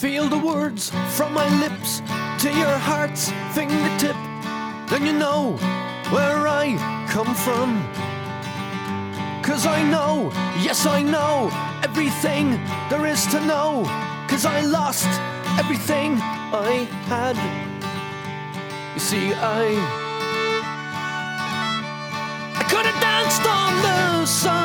Feel the words from my lips to your heart's fingertip. Then you know where I come from. 'Cause I know, yes I know, everything there is to know. 'Cause I lost everything I had. You see, I could have danced on the sun